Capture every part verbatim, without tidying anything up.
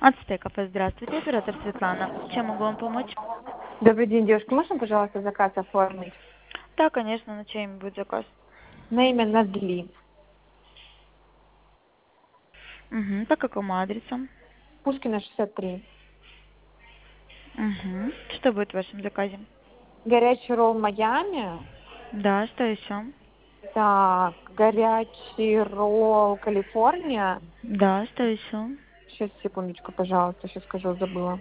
От стейков. Здравствуйте, оператор Светлана. Чем могу вам помочь? Добрый день, девушка. Можно, пожалуйста, заказ оформить? Да, конечно, на чей будет заказ? На имя Назли. Угу. По какому адресу? Пушкина, шестьдесят три. Угу. Что будет в вашем заказе? Горячий ролл Майами. Да, что еще? Так, горячий ролл Калифорния. Да, что еще? Сейчас, секундочку, пожалуйста, сейчас скажу, забыла.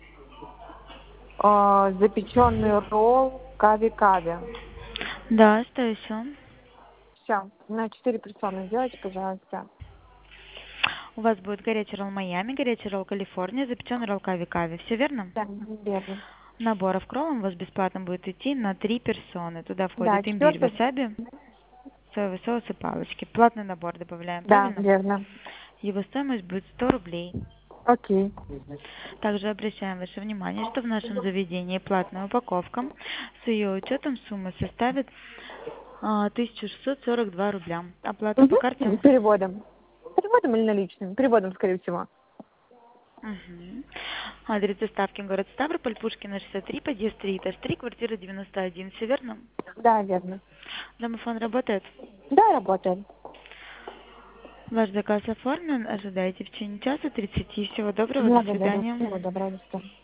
А, запеченный ролл Кави-Кави. Да, что еще? Все, на четыре персоны сделайте, пожалуйста. У вас будет горячий ролл Майами, горячий ролл Калифорния, запеченный ролл Кави-Кави. Все верно? Да, верно. Наборов кроллом у вас бесплатно будет идти на три персоны. Туда Да, входит имбирь, четвертый. васаби, соевый соус и палочки. Платный набор добавляем, Да, правильно? верно. Его стоимость будет сто рублей. Окей. Также обращаем ваше внимание, что в нашем заведении платная упаковка с ее учетом сумма составит а, тысяча шестьсот сорок два рубля. Оплата по Угу. карте. Переводом. Переводом или наличным? Переводом, скорее всего. Угу. Адрес доставки город Ставрополь, Пушкина шестьдесят три, подъезд три, этаж три, квартира девяносто один. Все верно? Да, верно. Домофон работает? Да, работает. Ваш заказ оформлен. Ожидайте в течение часа тридцати. Всего доброго. До Благодарю. свидания. Всего доброго. До свидания.